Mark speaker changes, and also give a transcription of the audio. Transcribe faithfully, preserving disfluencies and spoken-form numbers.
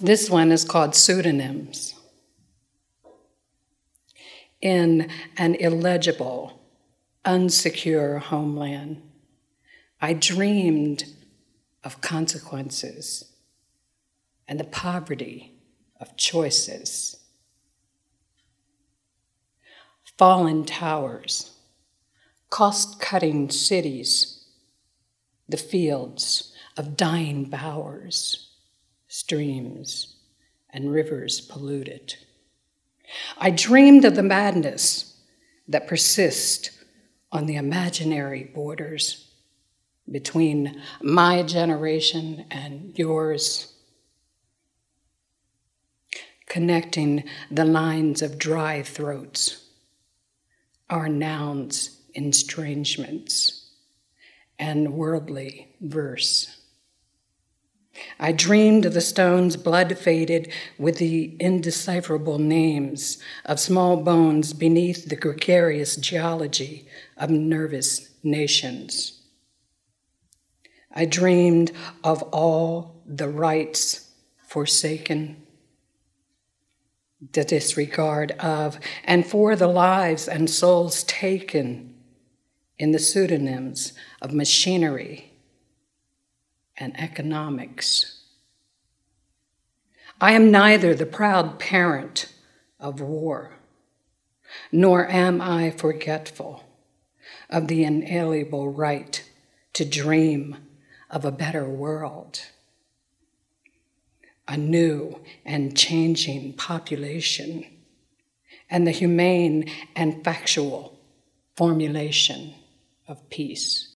Speaker 1: This one is called Pseudonyms. In an illegible, unsecure homeland, I dreamed of consequences and the poverty of choices. Fallen towers, cost-cutting cities, the fields of dying bowers, streams and rivers polluted. I dreamed of the madness that persists on the imaginary borders between my generation and yours, connecting the lines of dry throats, our nouns, estrangements, and worldly verse. I dreamed of the stones blood-faded with the indecipherable names of small bones beneath the gregarious geology of nervous nations. I dreamed of all the rights forsaken, the disregard of, and for the lives and souls taken in the pseudonyms of machinery and economics. I am neither the proud parent of war, nor am I forgetful of the inalienable right to dream of a better world, a new and changing population, and the humane and factual formulation of peace.